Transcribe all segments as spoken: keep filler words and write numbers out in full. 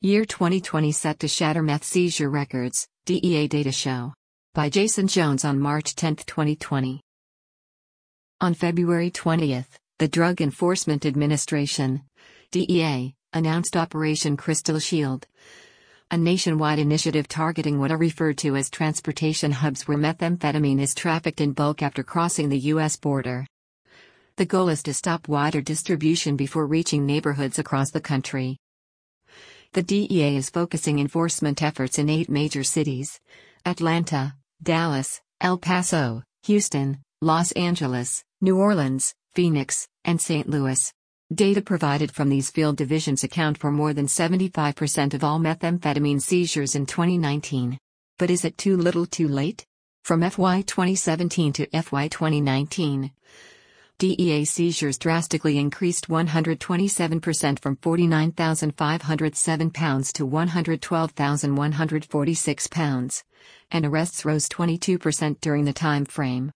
Year twenty twenty set to shatter meth seizure records, D E A data show. By Jason Jones on March tenth, twenty twenty. On February twentieth, the Drug Enforcement Administration, D E A, announced Operation Crystal Shield, a nationwide initiative targeting what are referred to as transportation hubs where methamphetamine is trafficked in bulk after crossing the U S border. The goal is to stop wider distribution before reaching neighborhoods across the country. The D E A is focusing enforcement efforts in eight major cities: Atlanta, Dallas, El Paso, Houston, Los Angeles, New Orleans, Phoenix, and Saint Louis. Data provided from these field divisions account for more than seventy-five percent of all methamphetamine seizures in twenty nineteen. But is it too little too late? From F Y twenty seventeen to F Y twenty nineteen, D E A seizures drastically increased one hundred twenty-seven percent from forty-nine thousand five hundred seven pounds to one hundred twelve thousand one hundred forty-six pounds, and arrests rose twenty-two percent during the time frame.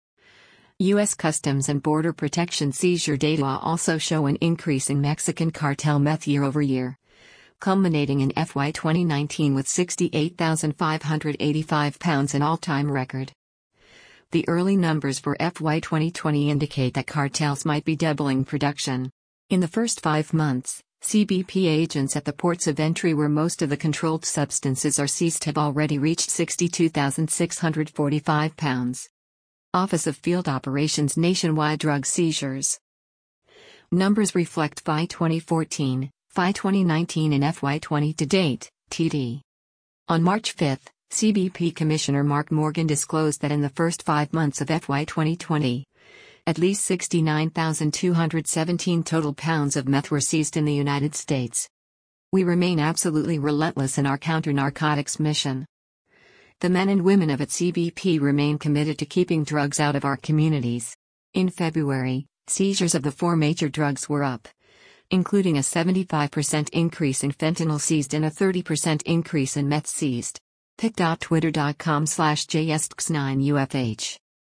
U S Customs and Border Protection seizure data also show an increase in Mexican cartel meth year over year, culminating in F Y twenty nineteen with sixty-eight thousand five hundred eighty-five pounds, an all-time record. The early numbers for F Y twenty twenty indicate that cartels might be doubling production. In the first five months, C B P agents at the ports of entry where most of the controlled substances are seized have already reached sixty-two thousand six hundred forty-five pounds. Office of Field Operations nationwide drug seizures. Numbers reflect F Y twenty fourteen, F Y twenty nineteen and F Y twenty to date, T D. On March fifth, C B P Commissioner Mark Morgan disclosed that in the first five months of F Y twenty twenty, at least sixty-nine thousand two hundred seventeen total pounds of meth were seized in the United States. We remain absolutely relentless in our counter-narcotics mission. The men and women of at C B P remain committed to keeping drugs out of our communities. In February, seizures of the four major drugs were up, including a seventy-five percent increase in fentanyl seized and a thirty percent increase in meth seized. pic.twitter.com slash jstx9ufh.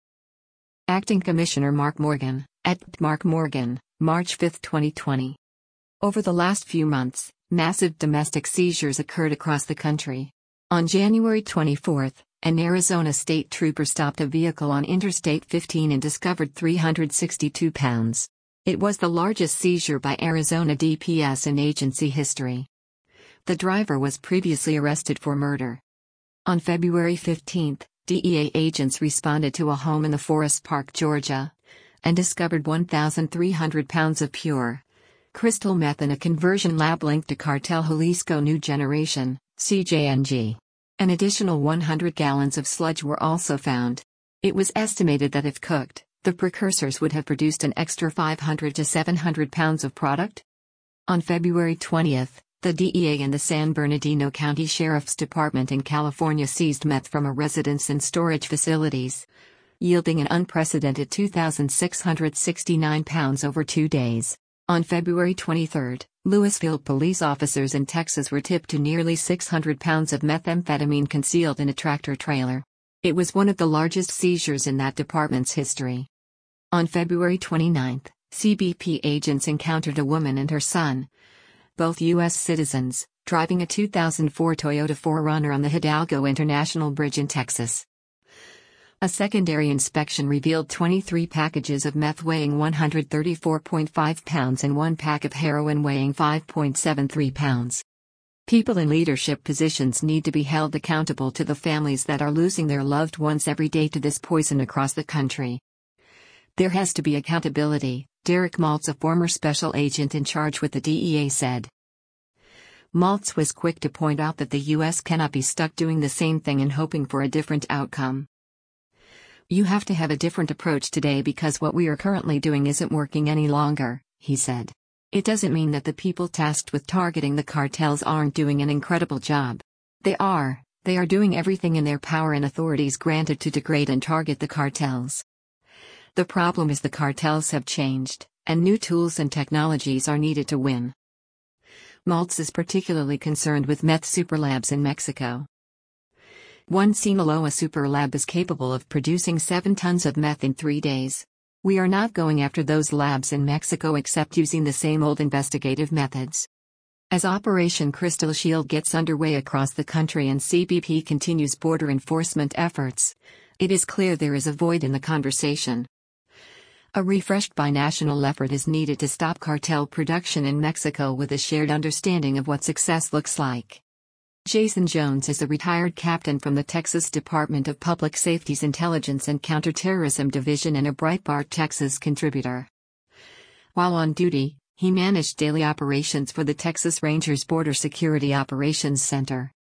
Acting Commissioner Mark Morgan, at Mark Morgan, March fifth, twenty twenty. Over the last few months, massive domestic seizures occurred across the country. On January twenty-fourth, an Arizona state trooper stopped a vehicle on Interstate fifteen and discovered three hundred sixty-two pounds. It was the largest seizure by Arizona D P S in agency history. The driver was previously arrested for murder. On February fifteenth, D E A agents responded to a home in the Forest Park, Georgia, and discovered one thousand three hundred pounds of pure crystal meth in a conversion lab linked to Cartel Jalisco New Generation, C J N G. An additional one hundred gallons of sludge were also found. It was estimated that if cooked, the precursors would have produced an extra five hundred to seven hundred pounds of product. On February twentieth, the D E A and the San Bernardino County Sheriff's Department in California seized meth from a residence and storage facilities, yielding an unprecedented two thousand six hundred sixty-nine pounds over two days. On February twenty-third, Louisville police officers in Texas were tipped to nearly six hundred pounds of methamphetamine concealed in a tractor trailer. It was one of the largest seizures in that department's history. On February twenty-ninth, C B P agents encountered a woman and her son, both U S citizens, driving a two thousand four Toyota four runner on the Hidalgo International Bridge in Texas. A secondary inspection revealed twenty-three packages of meth weighing one hundred thirty-four point five pounds and one pack of heroin weighing five point seven three pounds. People in leadership positions need to be held accountable to the families that are losing their loved ones every day to this poison across the country. There has to be accountability, Derek Maltz, a former special agent in charge with the D E A, said. Maltz was quick to point out that the U S cannot be stuck doing the same thing and hoping for a different outcome. You have to have a different approach today because what we are currently doing isn't working any longer, he said. It doesn't mean that the people tasked with targeting the cartels aren't doing an incredible job. They are, they are doing everything in their power and authorities granted to degrade and target the cartels. The problem is the cartels have changed, and new tools and technologies are needed to win. Maltz is particularly concerned with meth superlabs in Mexico. One Sinaloa superlab is capable of producing seven tons of meth in three days. We are not going after those labs in Mexico except using the same old investigative methods. As Operation Crystal Shield gets underway across the country and C B P continues border enforcement efforts, it is clear there is a void in the conversation. A refreshed binational effort is needed to stop cartel production in Mexico with a shared understanding of what success looks like. Jason Jones is a retired captain from the Texas Department of Public Safety's Intelligence and Counterterrorism Division and a Breitbart Texas contributor. While on duty, he managed daily operations for the Texas Rangers Border Security Operations Center.